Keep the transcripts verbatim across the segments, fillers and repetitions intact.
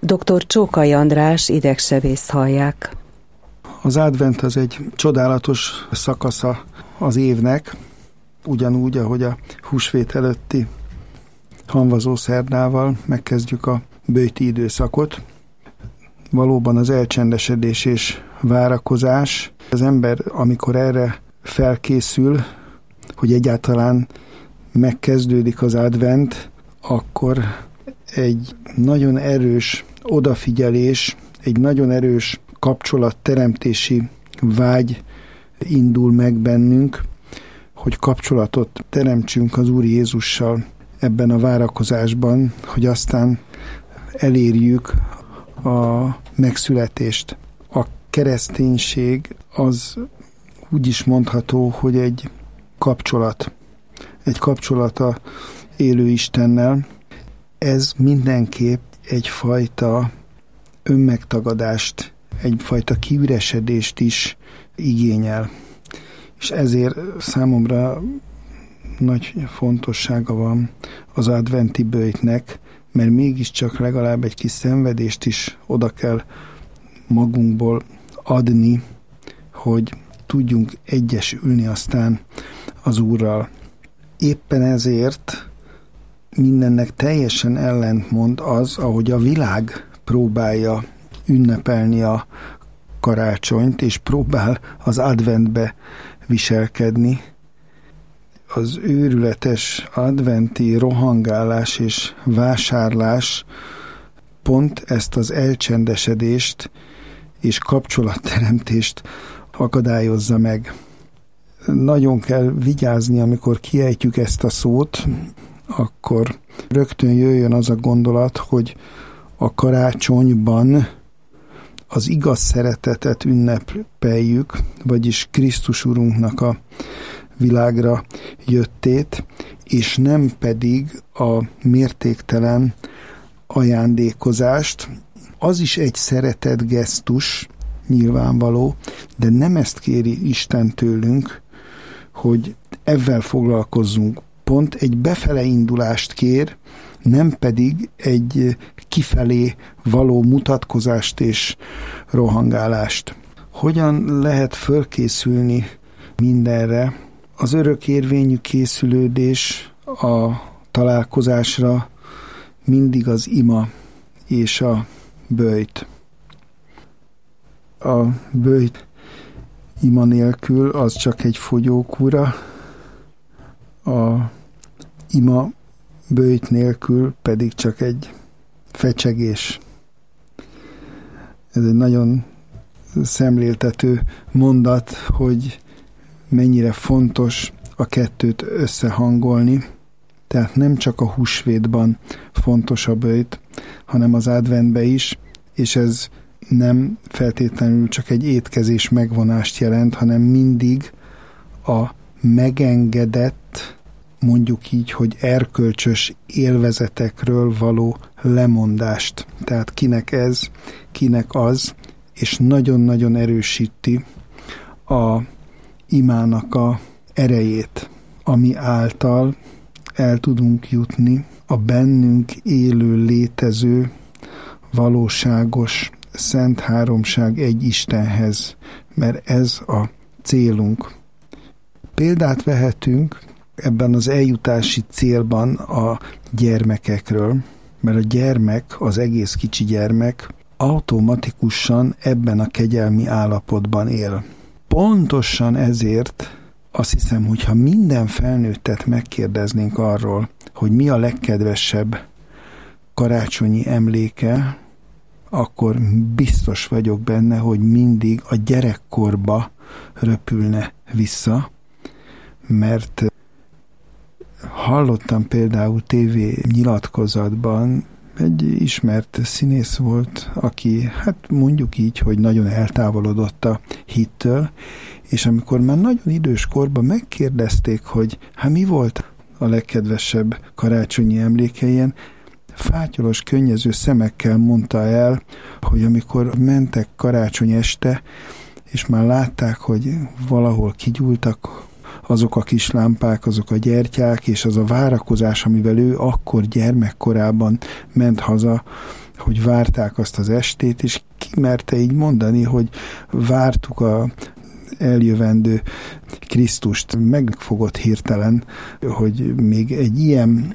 doktor Csókai András idegsebészt hallják. Az advent az egy csodálatos szakasza az évnek, ugyanúgy, ahogy a húsvét előtti hamvazó szerdával megkezdjük a böjti időszakot. Valóban az elcsendesedés és várakozás. Az ember, amikor erre felkészül, hogy egyáltalán megkezdődik az advent, akkor egy nagyon erős odafigyelés, egy nagyon erős kapcsolatteremtési vágy indul meg bennünk, hogy kapcsolatot teremtsünk az Úr Jézussal ebben a várakozásban, hogy aztán elérjük a megszületést. A kereszténység az úgy is mondható, hogy egy kapcsolat. Egy kapcsolat a élő Istennel. Ez mindenképp egyfajta önmegtagadást, egyfajta kiüresedést is igényel. És ezért számomra nagy fontossága van az adventi böjtnek, mert mégiscsak legalább egy kis szenvedést is oda kell magunkból adni, hogy tudjunk egyesülni aztán az Úrral. Éppen ezért mindennek teljesen ellentmond az, ahogy a világ próbálja ünnepelni a karácsonyt, és próbál az adventbe viselkedni. Az őrületes adventi rohangálás és vásárlás pont ezt az elcsendesedést és kapcsolatteremtést akadályozza meg. Nagyon kell vigyázni, amikor kiejtjük ezt a szót, akkor rögtön jöjjön az a gondolat, hogy a karácsonyban az igaz szeretetet ünnepeljük, vagyis Krisztus Urunknak a világra jöttét, és nem pedig a mértéktelen ajándékozást. Az is egy szeretetgesztus, nyilvánvaló, de nem ezt kéri Isten tőlünk, hogy ezzel foglalkozzunk. Pont egy befele indulást kér, nem pedig egy kifelé való mutatkozást és rohangálást. Hogyan lehet fölkészülni mindenre? Az örökérvényű készülődés a találkozásra mindig az ima és a böjt. A böjt ima nélkül az csak egy fogyókúra, a ima böjt nélkül pedig csak egy fecsegés. Ez egy nagyon szemléltető mondat, hogy mennyire fontos a kettőt összehangolni. Tehát nem csak a húsvétban fontos a böjt, hanem az adventben is, és ez nem feltétlenül csak egy étkezés megvonást jelent, hanem mindig a megengedett, mondjuk így, hogy erkölcsös élvezetekről való lemondást. Tehát kinek ez, kinek az, és nagyon-nagyon erősíti a imának a erejét, ami által el tudunk jutni a bennünk élő, létező, valóságos, szent háromság egy Istenhez, mert ez a célunk. Példát vehetünk ebben az eljutási célban a gyermekekről, mert a gyermek, az egész kicsi gyermek automatikusan ebben a kegyelmi állapotban él. Pontosan ezért azt hiszem, hogy ha minden felnőttet megkérdeznénk arról, hogy mi a legkedvesebb karácsonyi emléke, akkor biztos vagyok benne, hogy mindig a gyerekkorba röpülne vissza, mert hallottam például tévé nyilatkozatban, egy ismert színész volt, aki, hát mondjuk így, hogy nagyon eltávolodott a hittől, és amikor már nagyon idős korban megkérdezték, hogy hát mi volt a legkedvesebb karácsonyi emlékeien, fátyolos, könnyező szemekkel mondta el, hogy amikor mentek karácsony este, és már látták, hogy valahol kigyúltak azok a kis lámpák, azok a gyertyák, és az a várakozás, amivel ő akkor gyermekkorában ment haza hogy várták azt az estét, és ki merte így mondani, hogy vártuk a eljövendő Krisztust. Megfogott hirtelen, hogy még egy ilyen,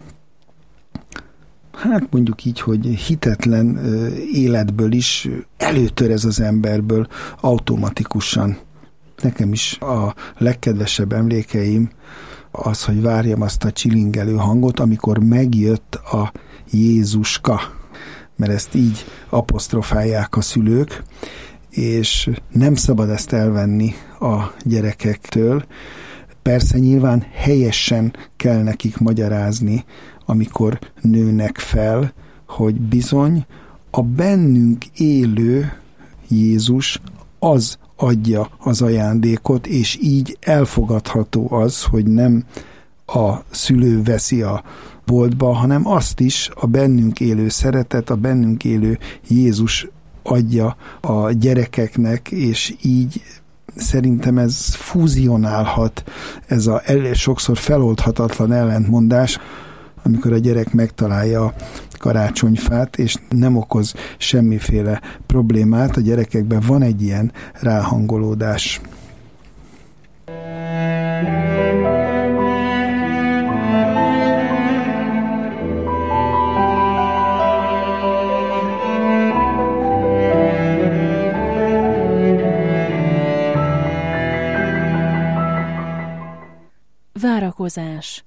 hát mondjuk így, hogy hitetlen életből is előtör ez az emberből automatikusan. Nekem is a legkedvesebb emlékeim az, hogy várjam azt a csilingelő hangot, amikor megjött a Jézuska, mert ezt így apostrofálják a szülők, és nem szabad ezt elvenni a gyerekektől. Persze nyilván helyesen kell nekik magyarázni, amikor nőnek fel, hogy bizony a bennünk élő Jézus az adja az ajándékot, és így elfogadható az, hogy nem a szülő veszi a boltba, hanem azt is a bennünk élő szeretet, a bennünk élő Jézus adja a gyerekeknek, és így szerintem ez fúzionálhat, ez a sokszor feloldhatatlan ellentmondás, amikor a gyerek megtalálja a karácsonyfát, és nem okoz semmiféle problémát. A gyerekekben van egy ilyen ráhangolódás. Várakozás.